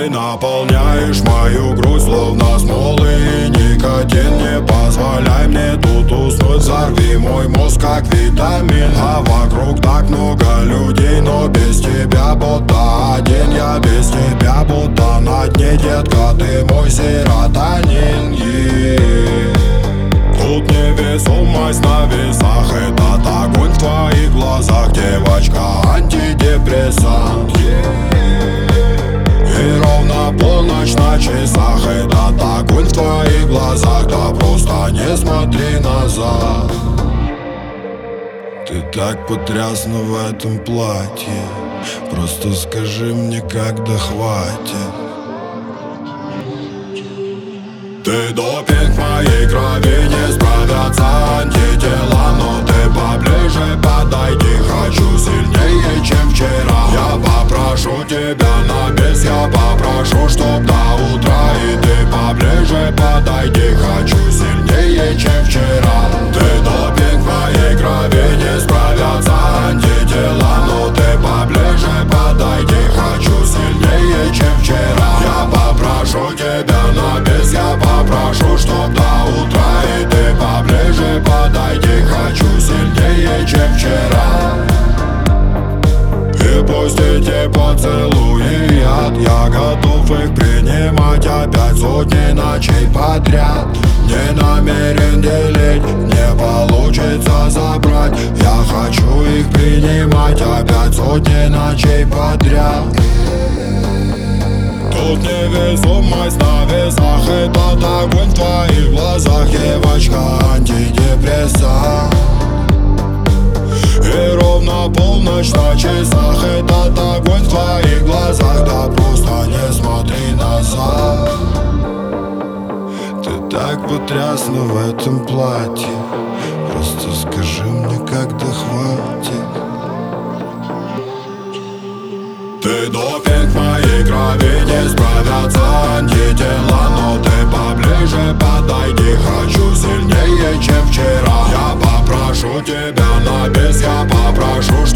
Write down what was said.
Ты наполняешь мою грудь словно смолы и никотин. Не позволяй мне тут уснуть, взорви мой мозг как витамин. А вокруг так много людей, но без тебя будто один. Я без тебя будто на дне, детка, ты мой серотонин. Тут невесомость на весах, этот огонь в твоих глазах, девочка, антидепрессант. И ровно полночь на часах, этот огонь в твоих глазах, да просто не смотри назад. Ты так потрясна в этом платье, просто скажи мне, когда хватит. Ты допинг моей крови, не справятся антитела, но ты поближе подойди, хочу сильнее, чем вчера. Я попрошу тебя на бис, я попрошу, чтоб до утра. И ты поближе подойди, хочу сильнее, чем вчера. Ты допинг моей крови, не справятся антитела, но ты поближе подойди, хочу сильнее, чем вчера. Я попрошу тебя на бис, я попрошу, чтоб до утра. И ты поближе подойди, хочу сильнее, чем вчера. И пусть эти поцелуи яд, я готов их принимать опять сотни ночей подряд. Не намерен делить, не получится забрать. Я хочу их принимать опять сотни ночей подряд. Тут невесомость на весах, этот огонь в твоих глазах, девочка, антидепрессант. И ровно полночь на часах, этот огонь в твоих глазах, да просто не смотри назад. Ты так потрясна в этом платье, просто скажи мне, когда хватит. Ты допинг моей крови, не справятся антитела, но ты поближе подойди, хочу сильнее, чем вчера. Я попрошу тебя на бис, я попрошу,